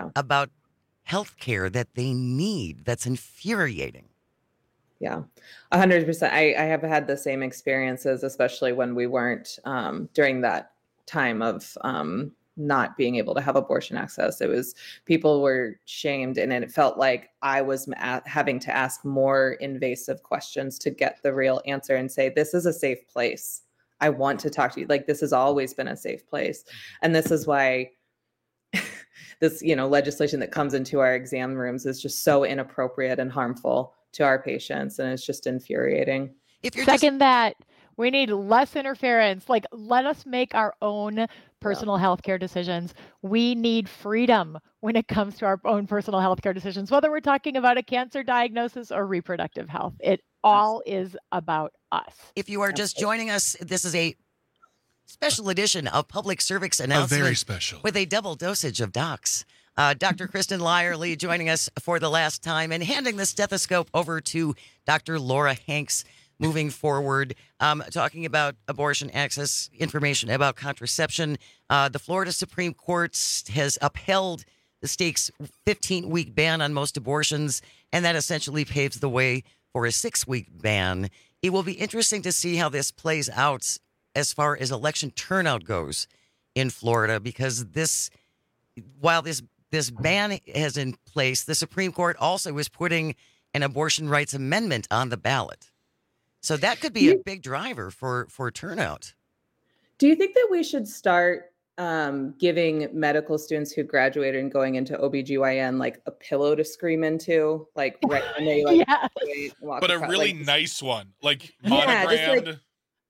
healthcare that they need. That's infuriating. Yeah, 100%. I have had the same experiences, especially when we weren't during that time of not being able to have abortion access. It was people were shamed, and it felt like I was having to ask more invasive questions to get the real answer and say, this is a safe place. I want to talk to you. Like, this has always been a safe place. And this is why this, legislation that comes into our exam rooms is just so inappropriate and harmful to our patients. And it's just infuriating. Second that We need less interference. Like, let us make our own personal healthcare decisions. We need freedom when it comes to our own personal healthcare decisions, whether we're talking about a cancer diagnosis or reproductive health. It all is about us. If you are just joining us, this is a special edition of Public Cervix Announcement. Very special. With a double dosage of docs. Dr. Kristen Lyerly joining us for the last time and handing the stethoscope over to Dr. Laura Hanks. Moving forward, talking about abortion access, information about contraception. The Florida Supreme Court has upheld the state's 15-week ban on most abortions, and that essentially paves the way for a 6-week ban. It will be interesting to see how this plays out as far as election turnout goes in Florida, because while this ban is in place, the Supreme Court also is putting an abortion rights amendment on the ballot. So that could be a big driver for turnout. Do you think that we should start giving medical students who graduated and going into OBGYN like a pillow to scream into, like right when they walk but across, a really nice one, like monogrammed.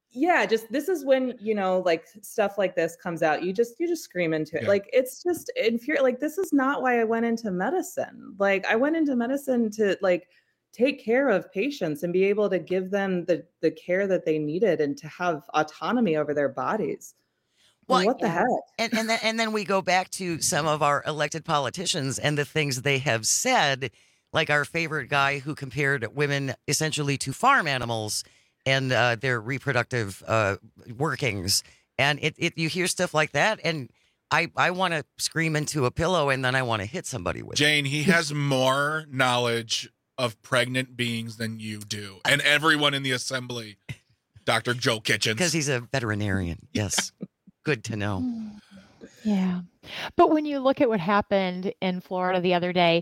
Just this is when, like stuff like this comes out. You just scream into it. Like, it's just infuriating. Like, this is not why I went into medicine. Like, I went into medicine to take care of patients and be able to give them the care that they needed and to have autonomy over their bodies. Well, what the heck? And then we go back to some of our elected politicians and the things they have said, like our favorite guy who compared women essentially to farm animals and their reproductive workings. And you hear stuff like that, and I want to scream into a pillow, and then I want to hit somebody with it. Jane, he has more knowledge of pregnant beings than you do, and everyone in the assembly. Dr. Joe Kitchens. Because he's a veterinarian. Yes. Good to know. Yeah. But when you look at what happened in Florida the other day,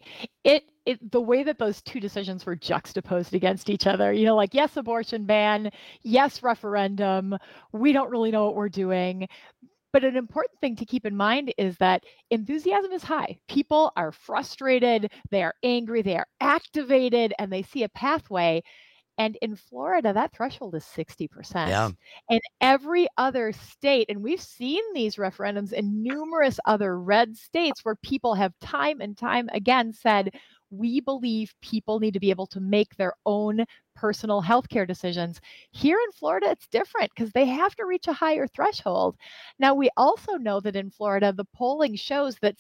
the way that those two decisions were juxtaposed against each other, like, yes, abortion ban, yes, referendum, we don't really know what we're doing. But an important thing to keep in mind is that enthusiasm is high. People are frustrated, they are angry, they are activated, and they see a pathway. And in Florida, that threshold is 60%. Yeah. In every other state, and we've seen these referendums in numerous other red states where people have time and time again said, we believe people need to be able to make their own personal healthcare decisions. Here in Florida, it's different because they have to reach a higher threshold. Now, we also know that in Florida, the polling shows that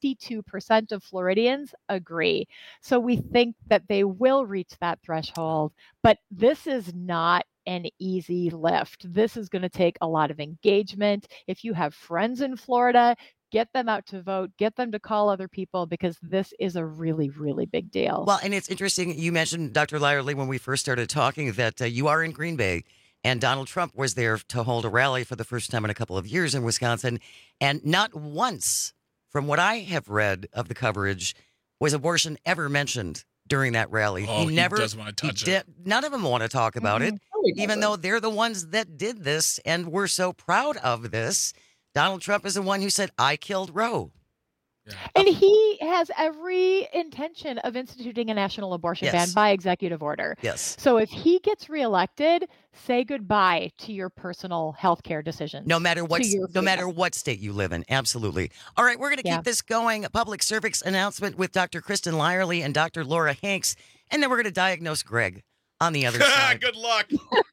62% of Floridians agree. So we think that they will reach that threshold, but this is not an easy lift. This is going to take a lot of engagement. If you have friends in Florida, get them out to vote, get them to call other people, because this is a really, really big deal. Well, and it's interesting. You mentioned, Dr. Lyerly, when we first started talking, that you are in Green Bay, and Donald Trump was there to hold a rally for the first time in a couple of years in Wisconsin. And not once, from what I have read of the coverage, was abortion ever mentioned during that rally. Oh, he doesn't want to touch it. None of them want to talk about it, even though they're the ones that did this, and we're so proud of this. Donald Trump is the one who said, I killed Roe. Yeah. And he has every intention of instituting a national abortion ban by executive order. Yes. So if he gets reelected, say goodbye to your personal health care decisions. No matter what state you live in. Absolutely. All right, we're going to keep this going. A public cervix announcement with Dr. Kristen Lyerly and Dr. Laura Hanks. And then we're going to diagnose Greg on the other side. Good luck.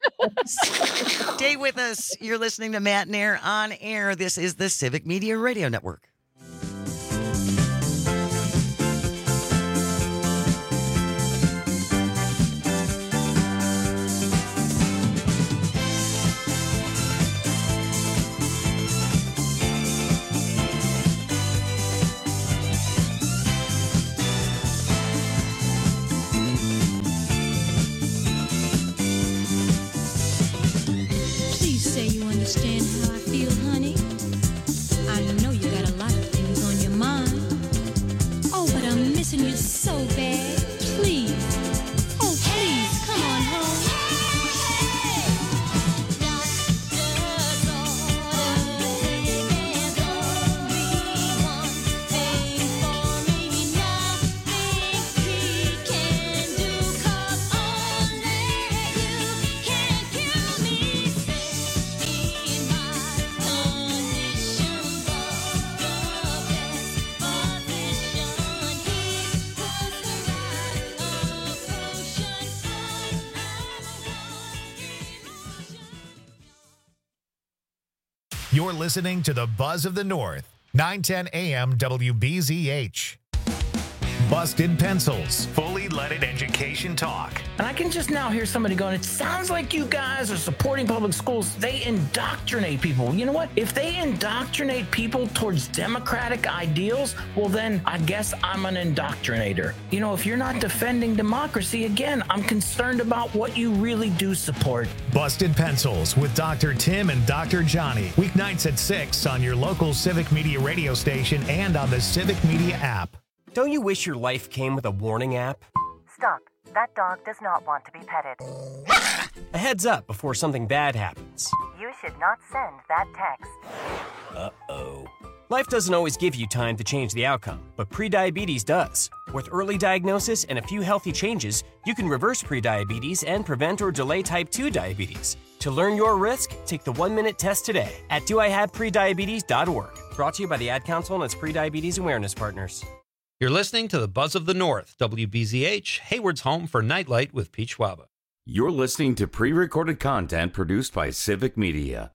Stay with us. You're listening to Matt and Air on Air. This is the Civic Media Radio Network. Please say you understand how I feel, honey. I know you got a lot You're listening to the Buzz of the North, 910 AM WBZH. Busted Pencils, fully leaded education talk. And I can just now hear somebody going, it sounds like you guys are supporting public schools. They indoctrinate people. You know what? If they indoctrinate people towards democratic ideals, well, then I guess I'm an indoctrinator. You know, if you're not defending democracy, again, I'm concerned about what you really do support. Busted Pencils with Dr. Tim and Dr. Johnny. Weeknights at 6 on your local Civic Media radio station and on the Civic Media app. Don't you wish your life came with a warning app? Stop. That dog does not want to be petted. A heads up before something bad happens. You should not send that text. Uh-oh. Life doesn't always give you time to change the outcome, but prediabetes does. With early diagnosis and a few healthy changes, you can reverse prediabetes and prevent or delay type 2 diabetes. To learn your risk, take the 1-minute test today at doihaveprediabetes.org. Brought to you by the Ad Council and its prediabetes awareness partners. You're listening to the Buzz of the North, WBZH, Hayward's home for Nightlight with Pete Schwaba. You're listening to pre-recorded content produced by Civic Media.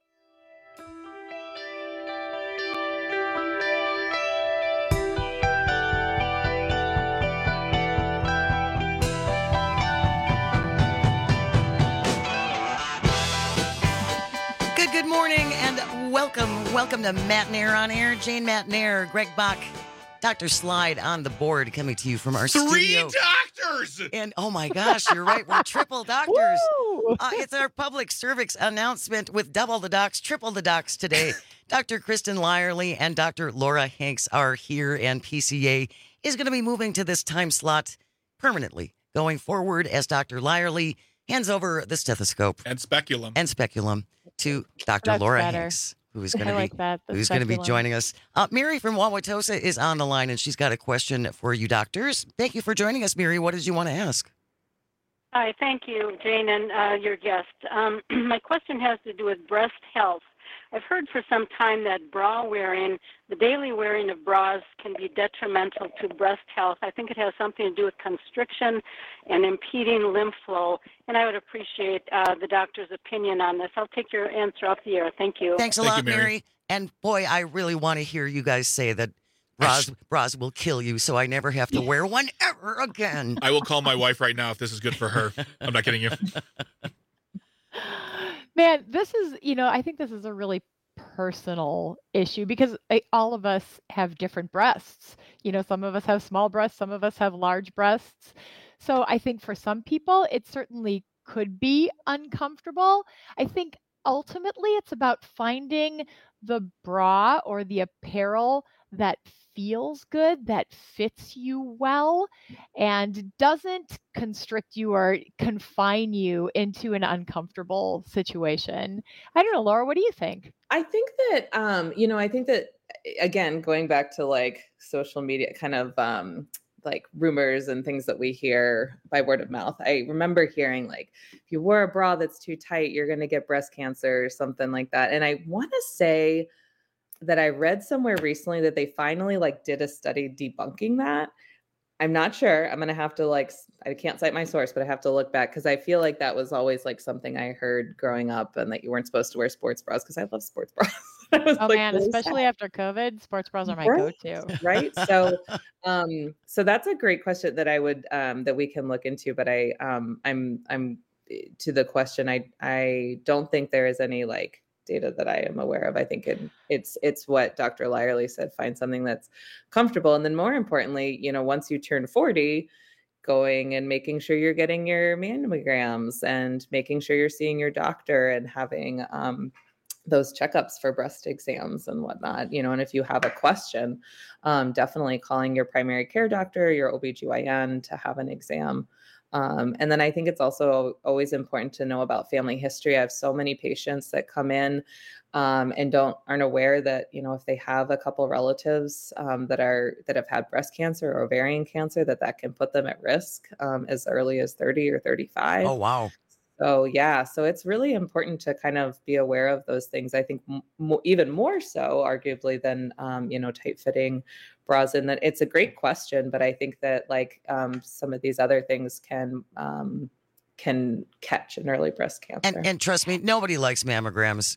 Good morning and welcome to Matt Nair on Air. Jane Matt Nair, Greg Bach, Dr. Slide on the board, coming to you from our studio. 3 doctors! And oh my gosh, you're right, we're triple doctors. It's our public service announcement with double the docs, triple the docs today. Dr. Kristen Lyerly and Dr. Laura Hanks are here, and PCA is going to be moving to this time slot permanently going forward as Dr. Lyerly hands over the stethoscope and speculum to Dr. That's Laura better. Hanks, who's going to I like that, the who's going to be speculum. joining us. Mary from Wauwatosa is on the line, and she's got a question for you, doctors. Thank you for joining us, Mary. What did you want to ask? Hi, thank you, Jane, and your guest. My question has to do with breast health. I've heard for some time that bra wearing, the daily wearing of bras can be detrimental to breast health. I think it has something to do with constriction and impeding lymph flow, and I would appreciate the doctor's opinion on this. I'll take your answer off the air. Thank you. Thanks a lot, Mary. And boy, I really want to hear you guys say that bras will kill you, so I never have to wear one ever again. I will call my wife right now if this is good for her. I'm not kidding you. Man, this is, I think this is a really personal issue because all of us have different breasts. Some of us have small breasts, some of us have large breasts. So I think for some people, it certainly could be uncomfortable. I think ultimately it's about finding the bra or the apparel that feels good, that fits you well, and doesn't constrict you or confine you into an uncomfortable situation. I don't know, Laura, what do you think? I think that, again, going back to like social media kind of like rumors and things that we hear by word of mouth. I remember hearing like, if you wear a bra that's too tight, you're going to get breast cancer or something like that. And I want to say that I read somewhere recently that they finally did a study debunking that. I'm not sure. I'm going to have to I can't cite my source, but I have to look back because I feel like that was always something I heard growing up and that you weren't supposed to wear sports bras because I love sports bras. Oh man, especially after COVID, sports bras are my go-to. Right. So, so that's a great question that I would, that we can look into, but I'm to the question. I don't think there is any data that I am aware of. I think it's what Dr. Lyerly said, find something that's comfortable. And then more importantly, once you turn 40, going and making sure you're getting your mammograms and making sure you're seeing your doctor and having those checkups for breast exams and whatnot, and if you have a question, definitely calling your primary care doctor, your OBGYN to have an exam. And then I think it's also always important to know about family history. I have so many patients that come in and aren't aware that, if they have a couple relatives that have had breast cancer or ovarian cancer, that can put them at risk as early as 30 or 35. Oh, wow. So, yeah, so it's really important to kind of be aware of those things. I think even more so, arguably, than, tight fitting bras. And that it's a great question, but I think that some of these other things can can catch an early breast cancer. And trust me, nobody likes mammograms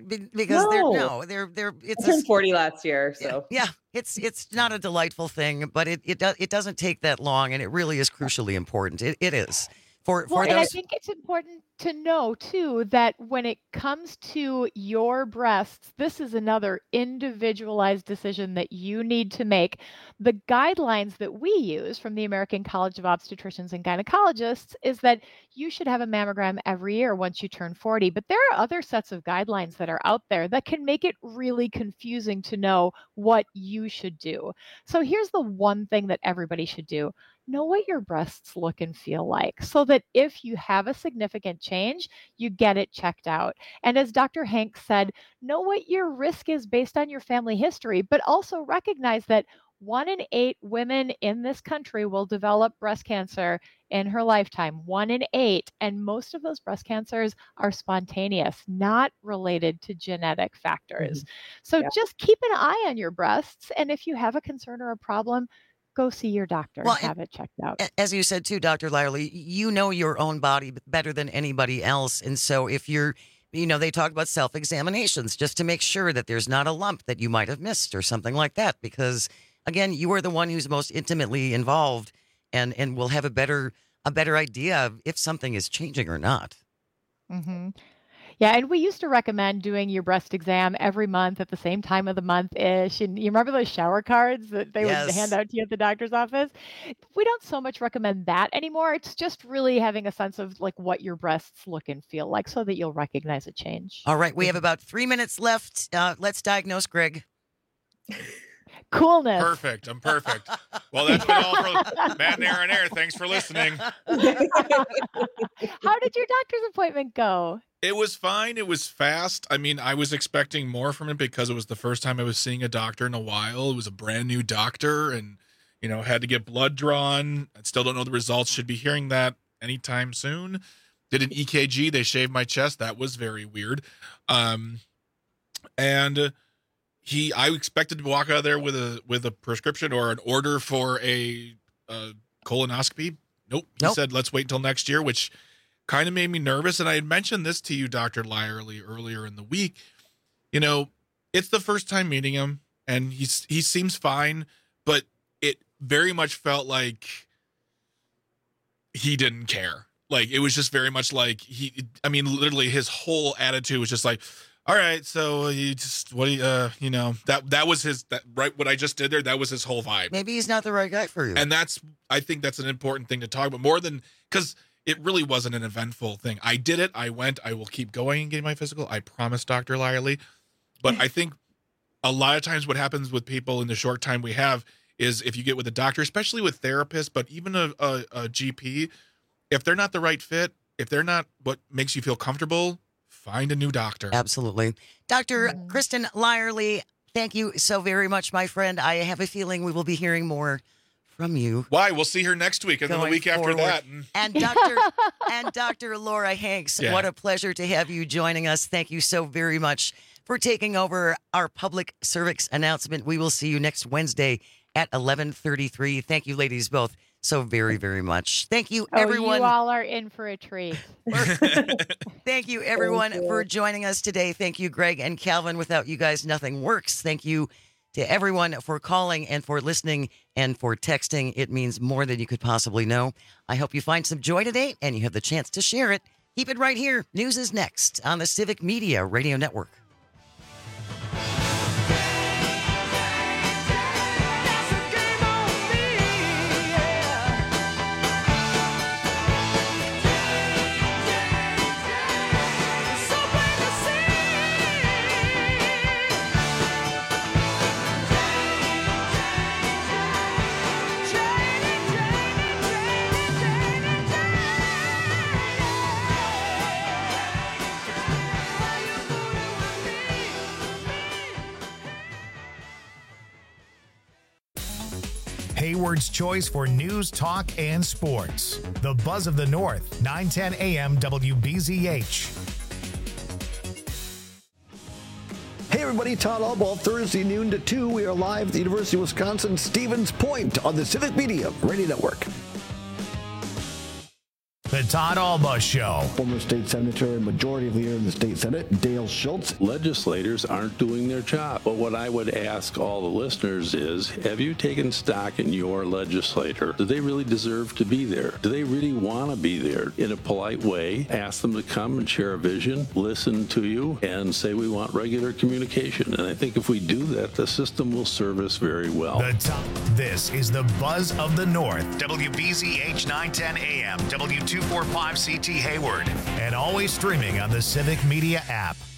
I turned 40 last year, so yeah, it's not a delightful thing, but it doesn't take that long, and it really is crucially important. It is. And I think it's important to know, too, that when it comes to your breasts, this is another individualized decision that you need to make. The guidelines that we use from the American College of Obstetricians and Gynecologists is that you should have a mammogram every year once you turn 40. But there are other sets of guidelines that are out there that can make it really confusing to know what you should do. So here's the one thing that everybody should do. Know what your breasts look and feel like so that if you have a significant change, you get it checked out. And as Dr. Hanks said, know what your risk is based on your family history, but also recognize that 1 in 8 women in this country will develop breast cancer in her lifetime, 1 in 8. And most of those breast cancers are spontaneous, not related to genetic factors. So just keep an eye on your breasts. And if you have a concern or a problem, go see your doctor and have it checked out. As you said, too, Dr. Lyerly, you know your own body better than anybody else. And so if you're, they talk about self-examinations just to make sure that there's not a lump that you might have missed or something like that. Because, again, you are the one who's most intimately involved and will have a better idea of if something is changing or not. Mm-hmm. Yeah, and we used to recommend doing your breast exam every month at the same time of the month-ish. And you remember those shower cards that they would hand out to you at the doctor's office? We don't so much recommend that anymore. It's just really having a sense of like what your breasts look and feel like so that you'll recognize a change. All right, we have about 3 minutes left. Let's diagnose Greg. Coolness. Perfect. I'm perfect. Well, that's been all for Matt and Aaron Air. Thanks for listening. How did your doctor's appointment go? It was fine. It was fast. I mean, I was expecting more from it because it was the first time I was seeing a doctor in a while. It was a brand new doctor and, had to get blood drawn. I still don't know the results. Should be hearing that anytime soon. Did an EKG. They shaved my chest. That was very weird. And I expected to walk out of there with a prescription or an order for a colonoscopy. Nope. He said, let's wait until next year, which kind of made me nervous. And I had mentioned this to you, Dr. Lyerly, earlier in the week. It's the first time meeting him and he seems fine, but it very much felt like he didn't care. Like, it was just very much like literally his whole attitude was just like, all right, so you just, what do you, that was his, what I just did there, that was his whole vibe. Maybe he's not the right guy for you. And I think that's an important thing to talk about more than, because it really wasn't an eventful thing. I did it. I went. I will keep going and getting my physical. I promise, Dr. Lyerly. But I think a lot of times what happens with people in the short time we have is if you get with a doctor, especially with therapists, but even a GP, if they're not the right fit, if they're not what makes you feel comfortable, find a new doctor. Absolutely. Dr. Kristen Lyerly, thank you so very much, my friend. I have a feeling we will be hearing more from you. Why? We'll see her next week and then the week after that. And Dr. Laura Hanks, what a pleasure to have you joining us. Thank you so very much for taking over our public service announcement. We will see you next Wednesday at 11:33. Thank you, ladies, both so very, very much. Thank you, everyone. You all are in for a treat. Thank you, everyone, for joining us today. Thank you, Greg and Calvin. Without you guys, nothing works. Thank you to everyone for calling and for listening and for texting. It means more than you could possibly know. I hope you find some joy today and you have the chance to share it. Keep it right here. News is next on the Civic Media Radio Network. Hayward's choice for news, talk, and sports. The Buzz of the North, 910 AM WBZH. Hey everybody, Todd Albaugh, Thursday noon to 2. We are live at the University of Wisconsin Stevens Point on the Civic Media Radio Network. The Todd Alba Show. Former state senator and majority leader in the state Senate, Dale Schultz. Legislators aren't doing their job. But what I would ask all the listeners is, have you taken stock in your legislator? Do they really deserve to be there? Do they really want to be there? In a polite way, ask them to come and share a vision, listen to you, and say we want regular communication. And I think if we do that, the system will serve us very well. This is the Buzz of the North. WBZH 910 AM, W245CT Hayward, and always streaming on the Civic Media app.